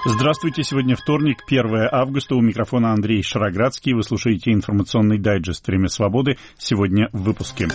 Здравствуйте, сегодня вторник, 1 августа, у микрофона Андрей Шароградский. Вы слушаете информационный дайджест «Время свободы». Сегодня в выпуске.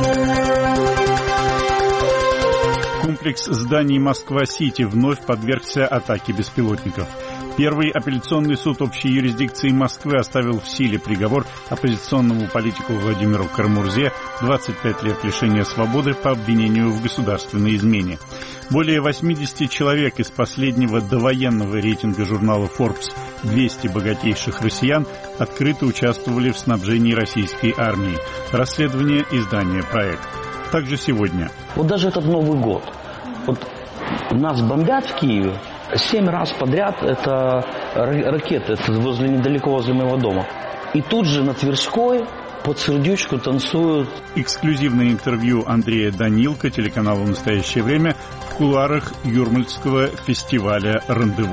Комплекс зданий Москва-Сити вновь подвергся атаке беспилотников. Первый апелляционный суд общей юрисдикции Москвы оставил в силе приговор оппозиционному политику Владимиру Кара-Мурзе 25 лет лишения свободы по обвинению в государственной измене. Более 80 человек из последнего довоенного рейтинга журнала Forbes 200 богатейших россиян открыто участвовали в снабжении российской армии. Расследование издания «Проект». Также сегодня. Вот даже этот Новый год. Вот нас бомбят в Киеве 7 раз подряд. Это ракеты, это недалеко возле моего дома. И тут же на Тверской под сердючку танцуют. Эксклюзивное интервью Андрея Данилко телеканалу «Настоящее время» в кулуарах Юрмальского фестиваля «Рандеву».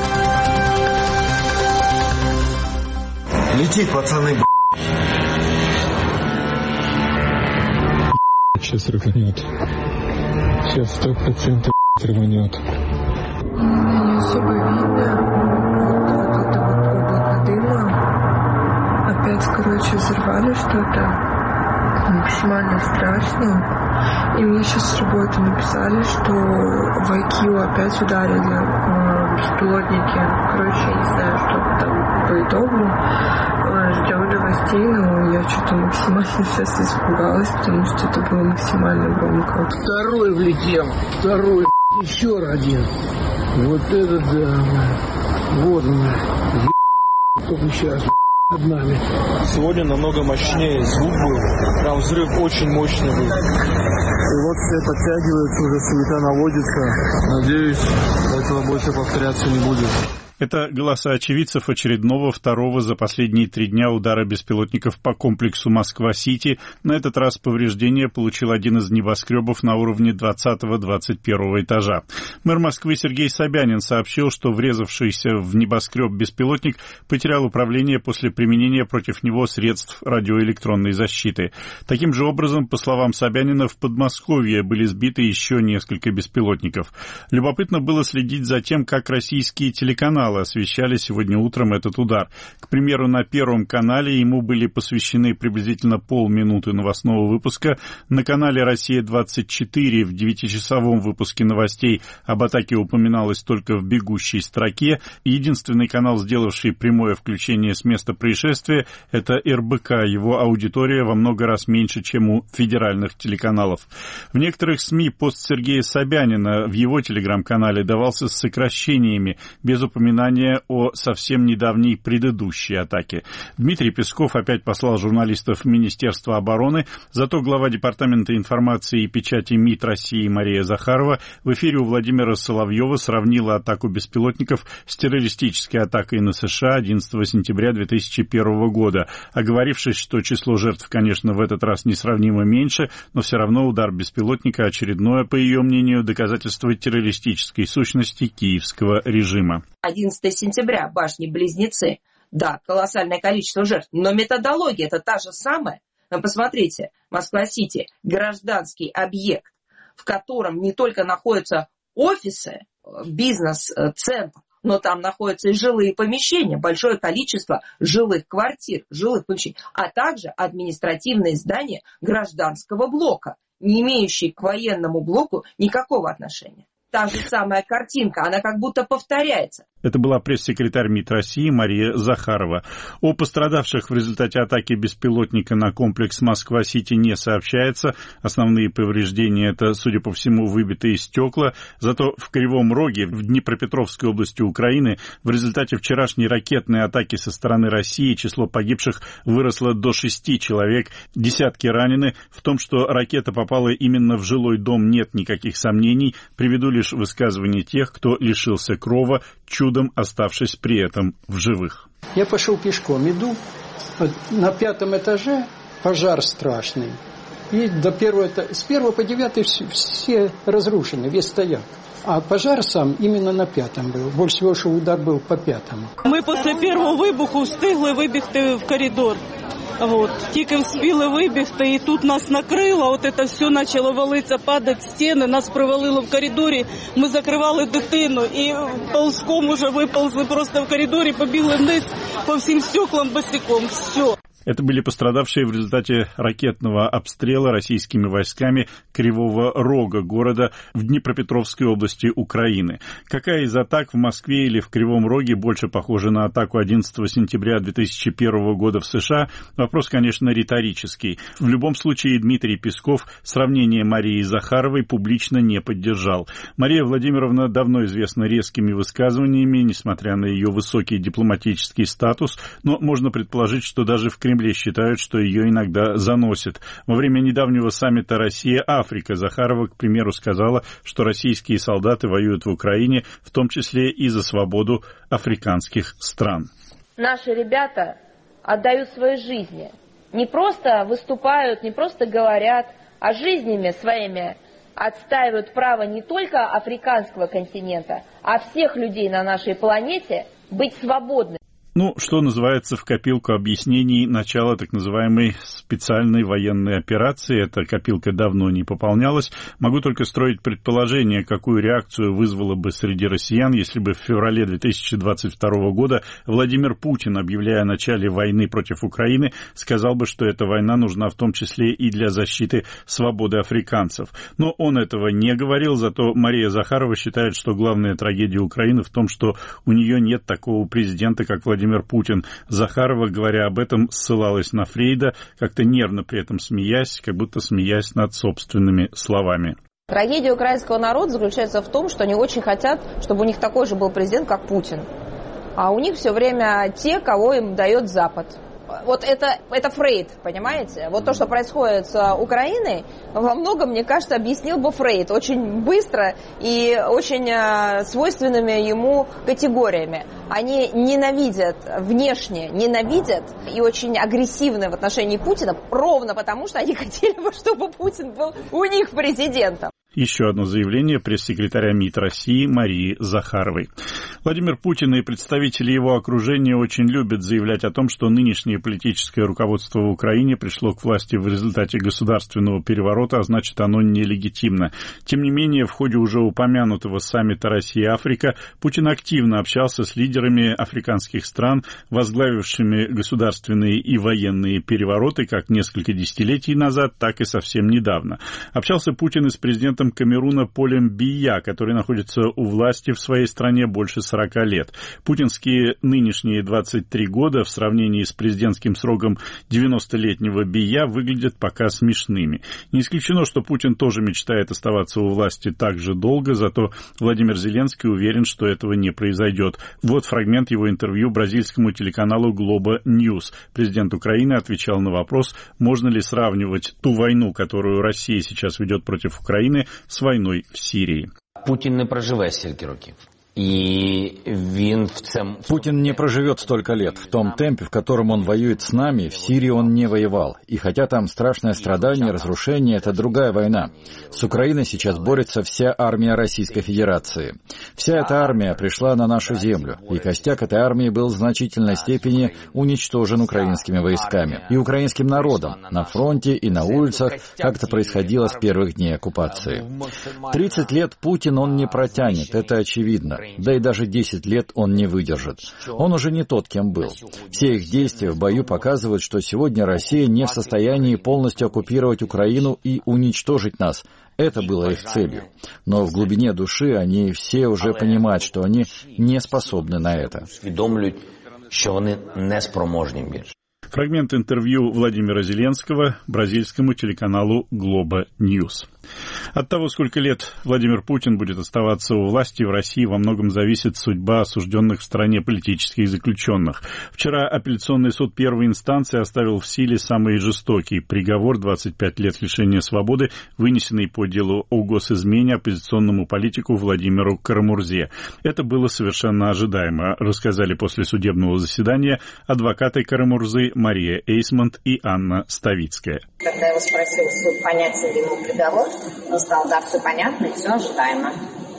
Летит, пацаны, Сейчас рванет. Сейчас 100% рванет. Не особо видно. Вот это вот облако дыма. Опять, взорвали что-то. Максимально страшно. И мне сейчас с работы написали, что в IQ опять ударили беспилотники. Я не знаю, что там по итогу. Ждем новостей, но я что-то максимально сейчас испугалась, потому что это было максимально громко. Второй влетел, второй, еще один. Вот этот, да, вот он, только сейчас над нами. Сегодня намного мощнее звук был, там взрыв очень мощный был. И вот все подтягивается, уже суета наводится. Надеюсь, этого больше повторяться не будет. Это голоса очевидцев очередного второго за последние 3 дня удара беспилотников по комплексу Москва-Сити. На этот раз повреждения получил один из небоскребов на уровне 20-21 этажа. Мэр Москвы Сергей Собянин сообщил, что врезавшийся в небоскреб беспилотник потерял управление после применения против него средств радиоэлектронной защиты. Таким же образом, по словам Собянина, в Подмосковье были сбиты еще несколько беспилотников. Любопытно было следить за тем, как российские телеканалы освещали сегодня утром этот удар. К примеру, на Первом канале ему были посвящены приблизительно полминуты новостного выпуска. На канале «Россия-24» в 9-часовом выпуске новостей об атаке упоминалось только в бегущей строке. Единственный канал, сделавший прямое включение с места происшествия, это РБК. Его аудитория во много раз меньше, чем у федеральных телеканалов. В некоторых СМИ пост Сергея Собянина в его телеграм-канале давался с сокращениями, без упоминания о совсем недавней предыдущей атаке. Дмитрий Песков опять послал журналистов в Министерство обороны, зато глава Департамента информации и печати МИД России Мария Захарова в эфире у Владимира Соловьева сравнила атаку беспилотников с террористической атакой на США 11 сентября 2001 года, оговорившись, что число жертв, конечно, в этот раз несравнимо меньше, но все равно удар беспилотника очередное, по ее мнению, доказательство террористической сущности киевского режима. 11 сентября, башни-близнецы. Да, колоссальное количество жертв, но методология это та же самая. Вы посмотрите, Москва-Сити, гражданский объект, в котором не только находятся офисы, бизнес-центр, но там находятся и жилые помещения, большое количество жилых квартир, жилых помещений, а также административные здания гражданского блока, не имеющие к военному блоку никакого отношения. Та же самая картинка, она как будто повторяется. Это была пресс-секретарь МИД России Мария Захарова. О пострадавших в результате атаки беспилотника на комплекс Москва-Сити не сообщается. Основные повреждения – это, судя по всему, выбитые стекла. Зато в Кривом Роге, в Днепропетровской области Украины, в результате вчерашней ракетной атаки со стороны России число погибших выросло до 6 человек. Десятки ранены. В том, что ракета попала именно в жилой дом, нет никаких сомнений. Приведу лишь высказывание тех, кто лишился крова, чудом оставшись при этом в живых. Я пошел пешком, иду, на 5-м этаже пожар страшный. И до с 1 по 9 все разрушены, весь стояк. А пожар сам именно на 5-му був. Більше всього, що удар був по 5-му. Ми після першого вибуху встигли вибігти в коридор. Тільки вспіли вибігти, і тут нас накрило, це все почало валитися, падати стіни, нас привалило в коридорі, ми закривали дитину, і ползком уже виползли просто в коридорі, побігли вниз по всім стеклам босиком, все. Это были пострадавшие в результате ракетного обстрела российскими войсками Кривого Рога, города в Днепропетровской области Украины. Какая из атак в Москве или в Кривом Роге больше похожа на атаку 11 сентября 2001 года в США? Вопрос, конечно, риторический. В любом случае, Дмитрий Песков сравнение Марии Захаровой публично не поддержал. Мария Владимировна давно известна резкими высказываниями, несмотря на ее высокий дипломатический статус, но можно предположить, что даже в Кремле считают, что ее иногда заносит. Во время недавнего саммита Россия-Африка Захарова, к примеру, сказала, что российские солдаты воюют в Украине, в том числе и за свободу африканских стран. Наши ребята отдают свои жизни. Не просто выступают, не просто говорят, а жизнями своими отстаивают право не только африканского континента, а всех людей на нашей планете быть свободными. Что называется, в копилку объяснений начала так называемой специальной военной операции. Эта копилка давно не пополнялась. Могу только строить предположение, какую реакцию вызвало бы среди россиян, если бы в феврале 2022 года Владимир Путин, объявляя о начале войны против Украины, сказал бы, что эта война нужна в том числе и для защиты свободы африканцев. Но он этого не говорил, зато Мария Захарова считает, что главная трагедия Украины в том, что у нее нет такого президента, как Владимир Путин. Захарова, говоря об этом, ссылалась на Фрейда, как-то нервно при этом смеясь, как будто смеясь над собственными словами. Трагедия украинского народа заключается в том, что они очень хотят, чтобы у них такой же был президент, как Путин. А у них все время те, кого им дает Запад. Это Фрейд, понимаете? То, что происходит с Украиной, во многом, мне кажется, объяснил бы Фрейд очень быстро и очень свойственными ему категориями. Они внешне ненавидят и очень агрессивны в отношении Путина, ровно потому, что они хотели бы, чтобы Путин был у них президентом. Еще одно заявление пресс-секретаря МИД России Марии Захаровой. Владимир Путин и представители его окружения очень любят заявлять о том, что нынешнее политическое руководство в Украине пришло к власти в результате государственного переворота, а значит, оно нелегитимно. Тем не менее, в ходе уже упомянутого саммита Россия-Африка Путин активно общался с лидерами африканских стран, возглавившими государственные и военные перевороты как несколько десятилетий назад, так и совсем недавно. Общался Путин и с президентом Камеруна Полем Бия, который находится у власти в своей стране больше 40 лет. Путинские нынешние 23 года в сравнении с президентским сроком 90-летнего Бия выглядят пока смешными. Не исключено, что Путин тоже мечтает оставаться у власти так же долго, зато Владимир Зеленский уверен, что этого не произойдет. Вот фрагмент его интервью бразильскому телеканалу Globo News. Президент Украины отвечал на вопрос, можно ли сравнивать ту войну, которую Россия сейчас ведет против Украины, с войной в Сирии. Путин не проживе стільки років. Путин не проживет столько лет. В том темпе, в котором он воюет с нами, в Сирии он не воевал. И хотя там страшное страдание, разрушение, это другая война. С Украиной сейчас борется вся армия Российской Федерации. Вся эта армия пришла на нашу землю, и костяк этой армии был в значительной степени уничтожен украинскими войсками и украинским народом на фронте и на улицах, как это происходило с первых дней оккупации. 30 лет Путин он не протянет, это очевидно. Да и даже 10 лет он не выдержит. Он уже не тот, кем был. Все их действия в бою показывают, что сегодня Россия не в состоянии полностью оккупировать Украину и уничтожить нас. Это было их целью. Но в глубине души они все уже понимают, что они не способны на это. Фрагмент интервью Владимира Зеленского бразильскому телеканалу Globo News. От того, сколько лет Владимир Путин будет оставаться у власти в России, во многом зависит судьба осужденных в стране политических заключенных. Вчера апелляционный суд первой инстанции оставил в силе самый жестокий приговор 25 лет лишения свободы, вынесенный по делу о госизмене оппозиционному политику Владимиру Карамурзе. Это было совершенно ожидаемо, рассказали после судебного заседания адвокаты Карамурзы Мария Эйсмонт и Анна Ставицкая. Когда его спросил суд, понятен ли ему приговор, он сказал, да, все понятно и все ожидаемо.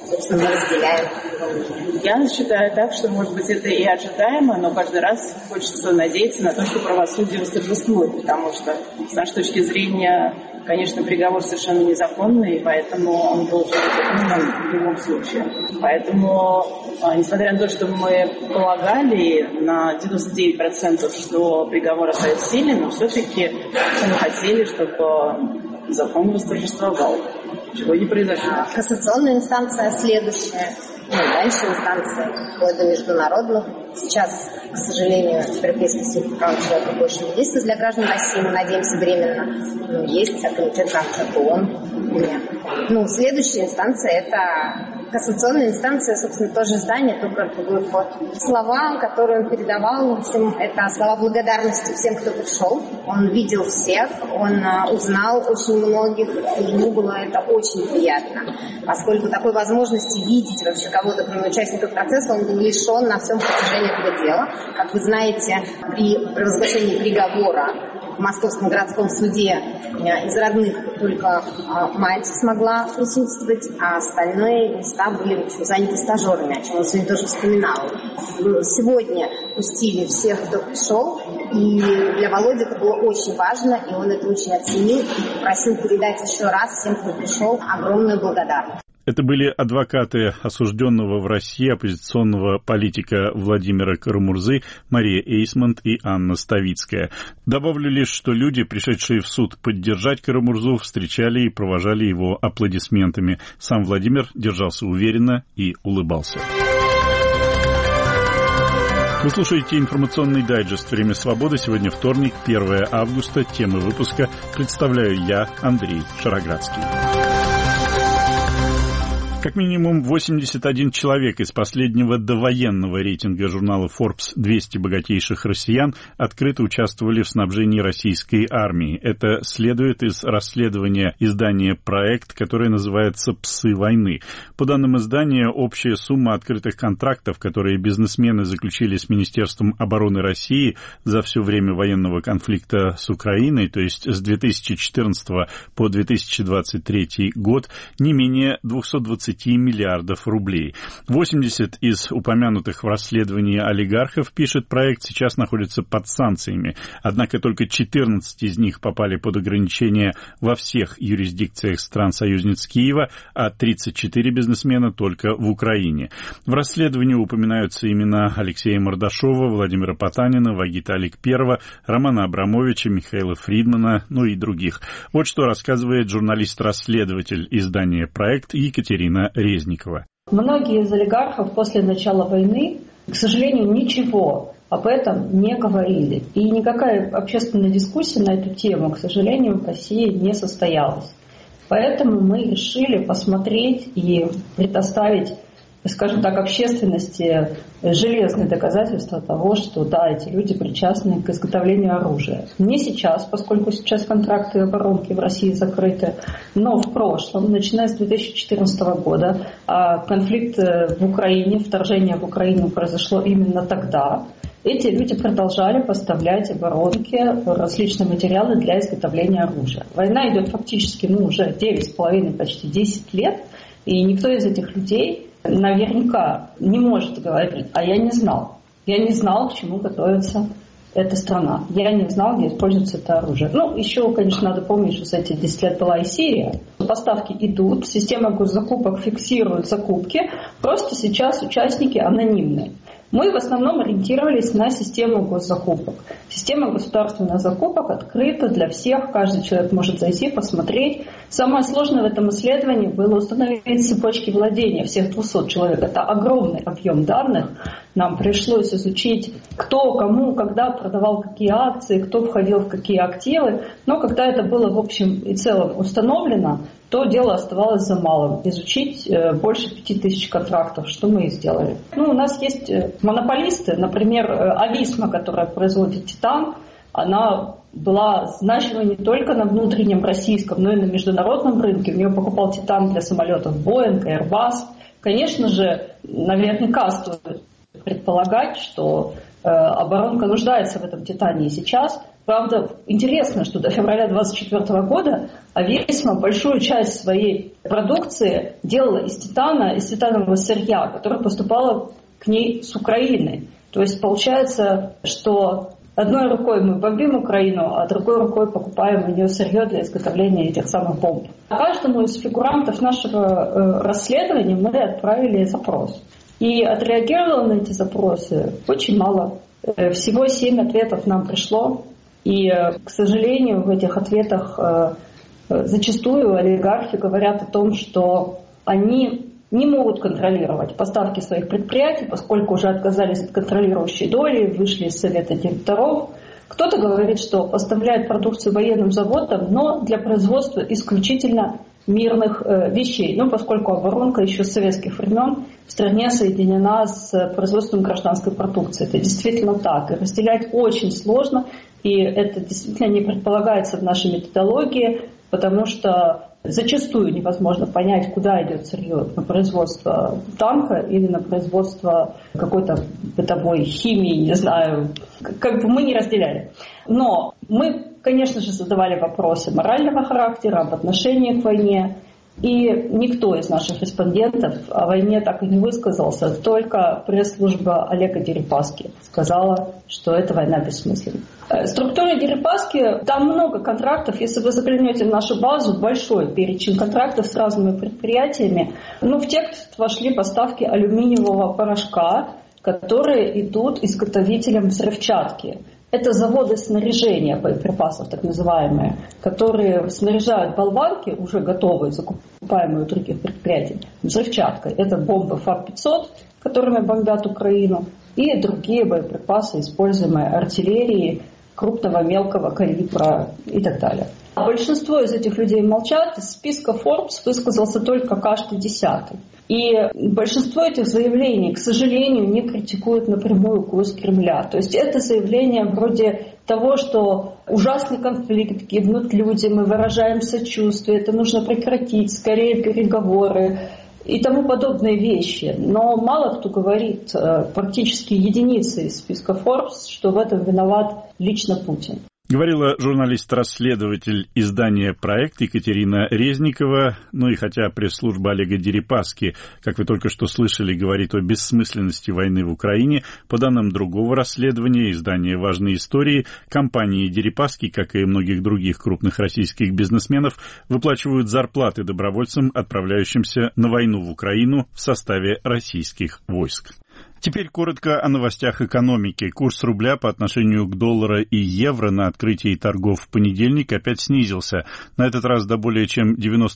собственно, мы разделяем. Я считаю так, что, может быть, это и ожидаемо, но каждый раз хочется надеяться на то, что правосудие восторжествует, потому что, с нашей точки зрения, конечно, приговор совершенно незаконный, и поэтому он должен быть отменен в любом случае. Поэтому, несмотря на то, что мы полагали на 99%, что приговор остается в силе, но все-таки мы хотели, чтобы закон восторжествовал, чего не произошло. Кассационная инстанция следующая, дальше инстанция вплоть до международных. Сейчас, к сожалению, Европейский суд по правам человека больше не действует для граждан России, мы надеемся, временно. Но есть комитет прав человека ООН. Следующая инстанция – это кассационная инстанция, собственно, тоже здание, только другой вход. Слова, которые он передавал, это слова благодарности всем, кто пришел. Он видел всех, он узнал очень многих, и ему было это очень приятно. Поскольку такой возможности видеть вообще кого-то, кроме участников процесса, он был лишен на всем протяжении этого дела. Как вы знаете, при провозглашении приговора в Московском городском суде из родных только мать смогла присутствовать, а остальные места были заняты стажерами, о чем он сегодня тоже вспоминал. Сегодня пустили всех, кто пришел, и для Володи это было очень важно, и он это очень оценил, и просил передать еще раз всем, кто пришел, огромную благодарность. Это были адвокаты осужденного в России оппозиционного политика Владимира Карамурзы, Мария Эйсмонт и Анна Ставицкая. Добавлю лишь, что люди, пришедшие в суд поддержать Карамурзу, встречали и провожали его аплодисментами. Сам Владимир держался уверенно и улыбался. Вы слушаете информационный дайджест «Время свободы». Сегодня вторник, 1 августа. Темы выпуска представляю я, Андрей Шароградский. Как минимум 81 человек из последнего довоенного рейтинга журнала Forbes 200 богатейших россиян открыто участвовали в снабжении российской армии. Это следует из расследования издания «Проект», которое называется «Псы войны». По данным издания, общая сумма открытых контрактов, которые бизнесмены заключили с Министерством обороны России за все время военного конфликта с Украиной, то есть с 2014 по 2023 год, не менее 220 миллиардов рублей. 80 из упомянутых в расследовании олигархов, пишет проект, сейчас находятся под санкциями. Однако только 14 из них попали под ограничения во всех юрисдикциях стран-союзниц Киева, а 34 бизнесмена только в Украине. В расследовании упоминаются имена Алексея Мордашова, Владимира Потанина, Вагита Аликперова, Романа Абрамовича, Михаила Фридмана, и других. Вот что рассказывает журналист-расследователь издания «Проект» Екатерина Резникова. Многие из олигархов после начала войны, к сожалению, ничего об этом не говорили. И никакая общественная дискуссия на эту тему, к сожалению, в России не состоялась. Поэтому мы решили посмотреть и предоставить, скажем так, общественности железные доказательства того, что да, эти люди причастны к изготовлению оружия. Не сейчас, поскольку сейчас контракты оборонки в России закрыты, но в прошлом, начиная с 2014 года, конфликт в Украине, вторжение в Украину произошло именно тогда. Эти люди продолжали поставлять оборонке различные материалы для изготовления оружия. Война идет фактически уже 9,5, почти 10 лет, и никто из этих людей наверняка не может говорить, а я не знал. Я не знал, к чему готовится эта страна. Я не знал, где используется это оружие. Еще, конечно, надо помнить, что за эти 10 лет была и Сирия. Поставки идут, система госзакупок фиксирует закупки, просто сейчас участники анонимны. Мы в основном ориентировались на систему госзакупок. Система государственных закупок открыта для всех, каждый человек может зайти, посмотреть. Самое сложное в этом исследовании было установить цепочки владения всех 200 человек. Это огромный объем данных. Нам пришлось изучить, кто, кому, когда продавал какие акции, кто входил в какие активы. Но когда это было в общем и целом установлено, то дело оставалось за малым. Изучить больше 5000 контрактов, что мы и сделали. У нас есть монополисты, например, Ависма, которая производит титан, она была значима не только на внутреннем российском, но и на международном рынке. У нее покупал титан для самолетов Boeing, Airbus. Конечно же, наверняка стоит предполагать, что оборонка нуждается в этом титане и сейчас. Правда, интересно, что до февраля 2024 года Авесма большую часть своей продукции делала из титана, из титанового сырья, которое поступало к ней с Украины. То есть получается, что одной рукой мы бомбим Украину, а другой рукой покупаем у нее сырье для изготовления этих самых бомб. Каждому из фигурантов нашего расследования мы отправили запрос. И отреагировало на эти запросы очень мало. Всего 7 ответов нам пришло. И, к сожалению, в этих ответах зачастую олигархи говорят о том, что они не могут контролировать поставки своих предприятий, поскольку уже отказались от контролирующей доли, вышли из совета директоров. Кто-то говорит, что поставляет продукцию военным заводам, но для производства исключительно мирных вещей. Ну, поскольку оборонка еще с советских времен в стране соединена с производством гражданской продукции. Это действительно так. И разделять очень сложно. И это действительно не предполагается в нашей методологии, потому что зачастую невозможно понять, куда идет сырье, на производство танка или на производство какой-то бытовой химии, не знаю, как бы мы не разделяли. Но мы, конечно же, задавали вопросы морального характера, об отношении к войне, и никто из наших респондентов о войне так и не высказался, только пресс-служба Олега Дерипаски сказала, что эта война бессмысленна. Структура Дерипаски, там много контрактов. Если вы заглянете в нашу базу, большой перечень контрактов с разными предприятиями. В текст вошли поставки алюминиевого порошка, которые идут изготовителям взрывчатки. Это заводы снаряжения боеприпасов, так называемые, которые снаряжают болванки, уже готовые, закупаемые у других предприятий, взрывчаткой. Это бомбы ФАП-500, которыми бомбят Украину, и другие боеприпасы, используемые артиллерией крупного, мелкого калибра и так далее. Большинство из этих людей молчат. Из списка Forbes высказался только каждый 10-й. И большинство этих заявлений, к сожалению, не критикуют напрямую курс Кремля. То есть это заявление вроде того, что ужасный конфликт, гибнут люди, мы выражаем сочувствие, это нужно прекратить, скорее переговоры и тому подобные вещи. Но мало кто говорит, практически единицы из списка Forbes, что в этом виноват лично Путин. Говорила журналист-расследователь издания «Проект» Екатерина Резникова. И хотя пресс-служба Олега Дерипаски, как вы только что слышали, говорит о бессмысленности войны в Украине, по данным другого расследования издания «Важные истории», компании Дерипаски, как и многих других крупных российских бизнесменов, выплачивают зарплаты добровольцам, отправляющимся на войну в Украину в составе российских войск. Теперь коротко о новостях экономики. Курс рубля по отношению к доллару и евро на открытии торгов в понедельник опять снизился. На этот раз до более чем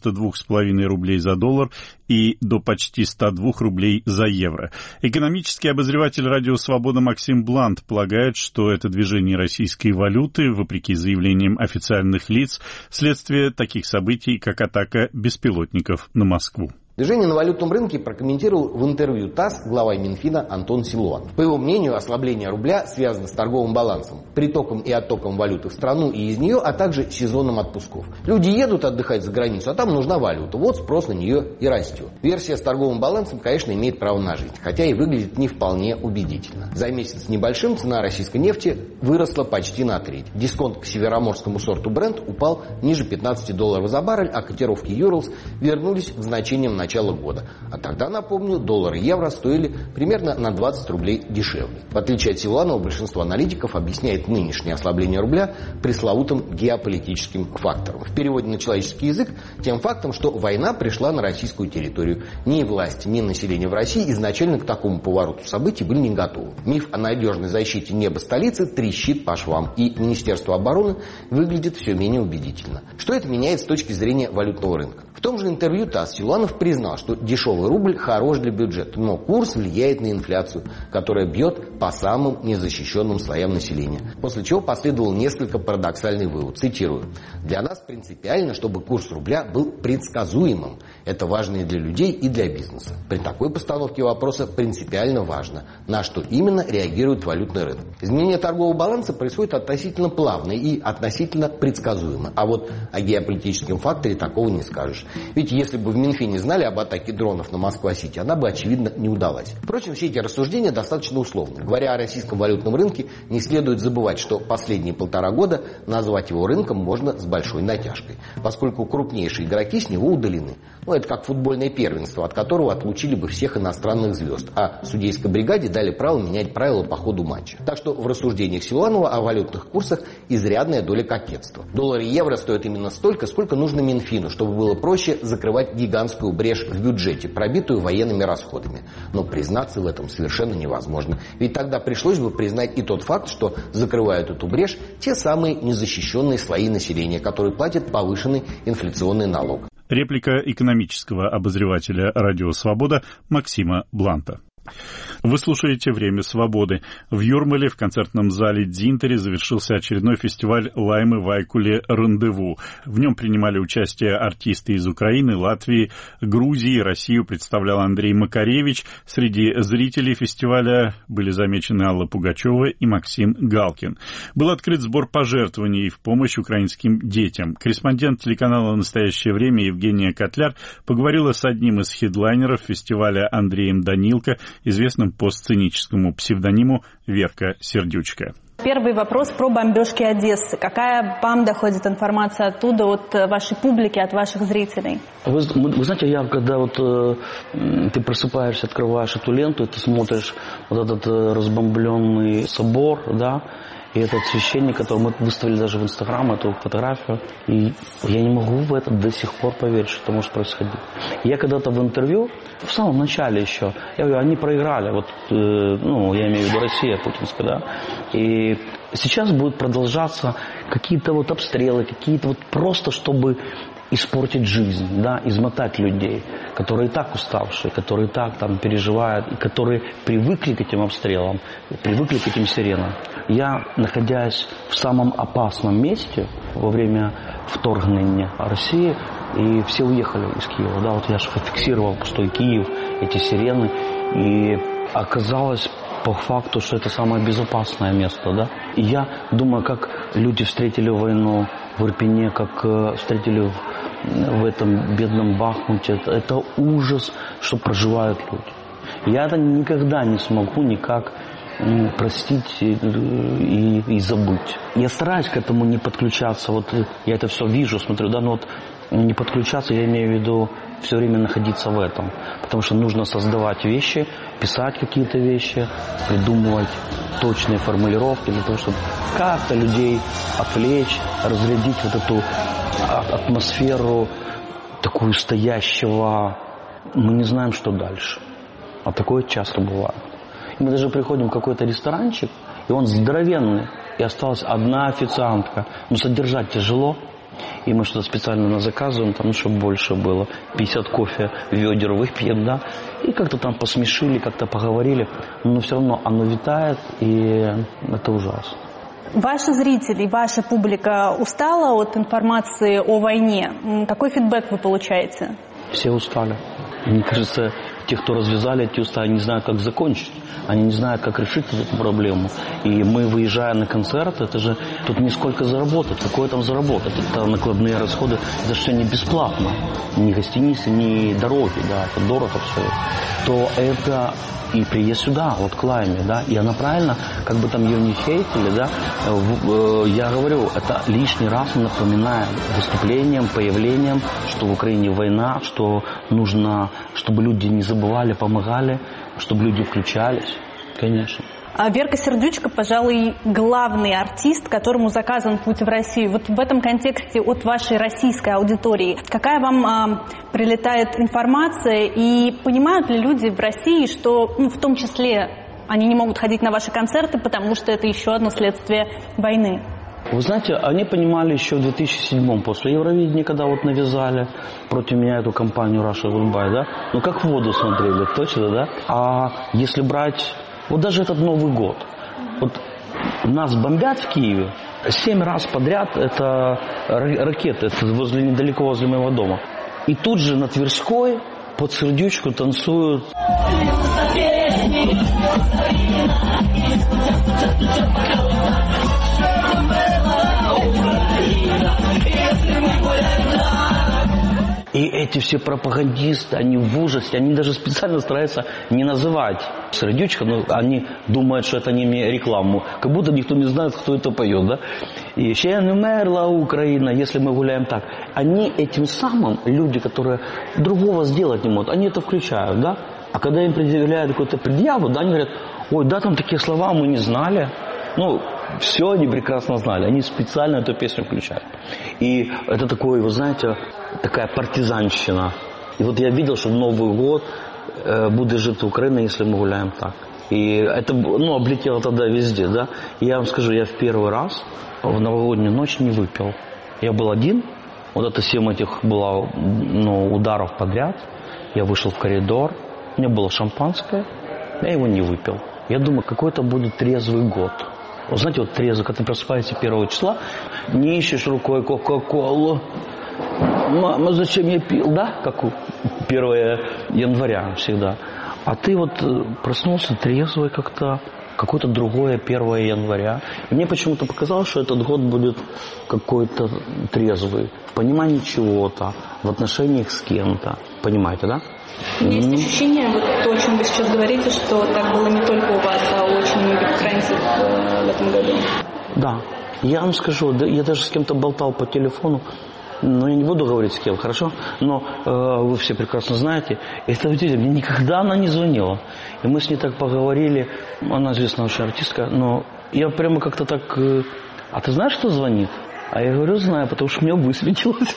92,5 рублей за доллар и до почти 102 рублей за евро. Экономический обозреватель «Радио Свобода» Максим Блант полагает, что это движение российской валюты, вопреки заявлениям официальных лиц, следствие таких событий, как атака беспилотников на Москву. Движение на валютном рынке прокомментировал в интервью ТАСС глава Минфина Антон Силуанов. По его мнению, ослабление рубля связано с торговым балансом, притоком и оттоком валюты в страну и из нее, а также сезоном отпусков. Люди едут отдыхать за границу, а там нужна валюта. Вот спрос на нее и растет. Версия с торговым балансом, конечно, имеет право на жизнь, хотя и выглядит не вполне убедительно. За месяц с небольшим цена российской нефти выросла почти на треть. Дисконт к североморскому сорту Brent упал ниже $15 за баррель, а котировки Urals вернулись к значениям начала года. А тогда, напомню, доллар и евро стоили примерно на 20 рублей дешевле. В отличие от Силуанова, большинство аналитиков объясняет нынешнее ослабление рубля пресловутым геополитическим фактором. В переводе на человеческий язык тем фактом, что война пришла на российскую территорию. Ни власть, ни население в России изначально к такому повороту событий были не готовы. Миф о надежной защите неба столицы трещит по швам, и Министерство обороны выглядит все менее убедительно. Что это меняет с точки зрения валютного рынка? В том же интервью ТАСС Силуанов признал, что дешевый рубль хорош для бюджета, но курс влияет на инфляцию, которая бьет по самым незащищенным слоям населения. После чего последовал несколько парадоксальный вывод. Цитирую. «Для нас принципиально, чтобы курс рубля был предсказуемым. Это важно и для людей, и для бизнеса. При такой постановке вопроса принципиально важно, на что именно реагирует валютный рынок. Изменение торгового баланса происходит относительно плавно и относительно предсказуемо. А вот о геополитическом факторе такого не скажешь. Ведь если бы в Минфине знали знали об атаке дронов на Москва-Сити, она бы, очевидно, не удалась. Впрочем, все эти рассуждения достаточно условны. Говоря о российском валютном рынке, не следует забывать, что последние 1,5 года назвать его рынком можно с большой натяжкой, поскольку крупнейшие игроки с него удалены. Это как футбольное первенство, от которого отлучили бы всех иностранных звезд, а судейской бригаде дали право менять правила по ходу матча. Так что в рассуждениях Силуанова о валютных курсах изрядная доля кокетства. Доллар и евро стоят именно столько, сколько нужно Минфину, чтобы было проще закрывать гигантскую брешь в бюджете, пробитую военными расходами. Но признаться в этом совершенно невозможно. Ведь тогда пришлось бы признать и тот факт, что закрывают эту брешь те самые незащищенные слои населения, которые платят повышенный инфляционный налог. Реплика экономического обозревателя «Радио Свобода» Максима Бланта. Вы слушаете «Время свободы». В Юрмале в концертном зале Дзинтари завершился очередной фестиваль Лаймы Вайкуле «Рандеву». В нем принимали участие артисты из Украины, Латвии, Грузии. Россию представлял Андрей Макаревич. Среди зрителей фестиваля были замечены Алла Пугачева и Максим Галкин. Был открыт сбор пожертвований в помощь украинским детям. Корреспондент телеканала «Настоящее время» Евгения Котляр поговорила с одним из хедлайнеров фестиваля Андреем Данилко, известным по сценическому псевдониму Верка Сердючка. Первый вопрос про бомбежки Одессы. Какая вам доходит информация оттуда, от вашей публики, от ваших зрителей? Вы знаете, когда ты просыпаешься, открываешь эту ленту, и ты смотришь вот этот разбомбленный собор, да, и этот священник, который мы выставили даже в Инстаграм, эту фотографию, и я не могу в это до сих пор поверить, что это может происходить. Я когда-то в интервью, в самом начале еще, я говорю, они проиграли, я имею в виду Россия путинская, да, и сейчас будут продолжаться какие-то обстрелы, какие-то просто, чтобы испортить жизнь, да, измотать людей, которые и так уставшие, которые и так там переживают, и которые привыкли к этим обстрелам, привыкли к этим сиренам. Я, находясь в самом опасном месте во время вторгнения России, и все уехали из Киева, да, я же фиксировал пустой Киев, эти сирены, и оказалось по факту, что это самое безопасное место, да. И я думаю, как люди встретили войну в Ирпене, как встретили в этом бедном Бахмуте. Это ужас, что проживают люди. Я это никогда не смогу никак простить и забыть. Я стараюсь к этому не подключаться. Я это все вижу, смотрю, да, но не подключаться, я имею в виду все время находиться в этом. Потому что нужно создавать вещи, писать какие-то вещи, придумывать точные формулировки для того, чтобы как-то людей отвлечь, разрядить эту атмосферу такую стоящего, мы не знаем, что дальше. А такое часто бывает. И мы даже приходим в какой-то ресторанчик, и он здоровенный, и осталась одна официантка. Содержать тяжело. И мы что-то специально заказываем, чтобы больше было. 50 кофе ведер выпьем, да. И как-то там посмешили, как-то поговорили. Но все равно оно витает, и это ужасно. Ваши зрители, ваша публика устала от информации о войне? Какой фидбэк вы получаете? Все устали. Мне кажется, те, кто развязали эти уста, они не знают, как закончить. Они не знают, как решить эту проблему. И мы, выезжая на концерт, это же тут не сколько заработать. Какое там заработать? Это накладные расходы. Это все не бесплатно. Ни гостиницы, ни дороги, да, это дорого все. То это и приезд сюда, к Лайме, да, и она правильно, как бы там ее не хейтили, да, я говорю, это лишний раз напоминает выступлением, появлением, что в Украине война, что нужно, чтобы люди не забывали, помогали, чтобы люди включались, конечно. Верка Сердючка, пожалуй, главный артист, которому заказан путь в Россию. В этом контексте от вашей российской аудитории какая вам прилетает информация, и понимают ли люди в России, что в том числе они не могут ходить на ваши концерты, потому что это еще одно следствие войны? Вы знаете, они понимали еще в 2007-м, после Евровидения, когда навязали против меня эту кампанию Russia Goodbye, да? Как в воду смотрели, точно, да? А если брать даже этот Новый год. Нас бомбят в Киеве 7 раз подряд, это ракеты, это недалеко возле моего дома. И тут же на Тверской под Сердючку танцуют. И эти все пропагандисты, они в ужасе, они даже специально стараются не называть Сердючка, но они думают, что это не рекламу, как будто никто не знает, кто это поет, да? И «Ще не умерла Украина», если мы гуляем так. Они этим самым, люди, которые другого сделать не могут, они это включают, да? А когда им предъявляют какую-то предъяву, да, они говорят: ой, да, там такие слова мы не знали. Ну, все они прекрасно знали, они специально эту песню включают. И это такое, вы знаете, такая партизанщина. И вот я видел, что в Новый год будет жить Украина, если мы гуляем так. И это, ну, облетело тогда везде, да. И я вам скажу, я в первый раз в новогоднюю ночь не выпил. Я был один, вот это 7 этих было, ну, ударов подряд. Я вышел в коридор, у меня было шампанское, я его не выпил. Я думаю, какой-то будет трезвый год. Вы знаете, вот трезвый, когда ты просыпаешься 1 числа, не ищешь рукой Кока-Колу. Мама, зачем я пил, да? Как 1 января всегда. А ты вот проснулся трезвый как-то, какое-то другое 1 января. Мне почему-то показалось, что этот год будет какой-то трезвый. В понимании чего-то, в отношениях с кем-то. Понимаете, да? У меня есть ощущение, вот то, о чем вы сейчас говорите, что так было не только у вас, а у очень многих украинцев в этом году. Да. Я вам скажу, я даже с кем-то болтал по телефону, но я не буду говорить с кем, хорошо? Но вы все прекрасно знаете, это, видите, мне никогда она не звонила. И мы с ней так поговорили, она известная очень артистка, но я прямо как-то так... А ты знаешь, кто звонит? А я говорю, знаю, потому что мне высветилось.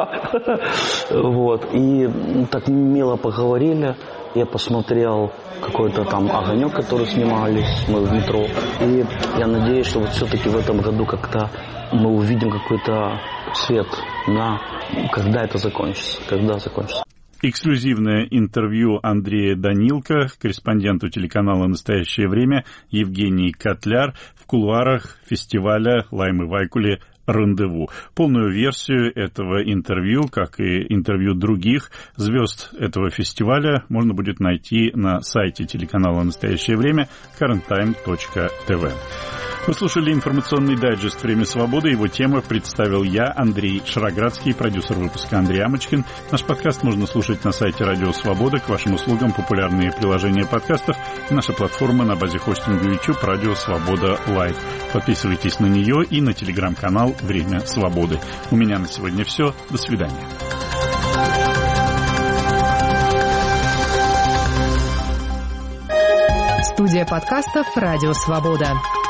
Вот. И так мило поговорили. Я посмотрел какой-то там огонек, который снимались мы в метро. И я надеюсь, что вот все-таки в этом году как-то мы увидим какой-то свет на... Когда это закончится? Когда закончится? Эксклюзивное интервью Андрея Данилко, корреспонденту телеканала «Настоящее время» Евгений Котляр в кулуарах фестиваля Лаймы Вайкуле «Рандеву». Полную версию этого интервью, как и интервью других звезд этого фестиваля, можно будет найти на сайте телеканала «Настоящее время» currenttime.tv. Вы слушали информационный дайджест «Время свободы». Его тему представил я, Андрей Шароградский, продюсер выпуска Андрей Амочкин. Наш подкаст можно слушать на сайте Радио Свобода. К вашим услугам популярные приложения подкастов. Наша платформа на базе хостинга YouTube «Радио Свобода Лайв». Подписывайтесь на нее и на телеграм-канал «Время свободы». У меня на сегодня все. До свидания. Студия подкастов «Радио Свобода».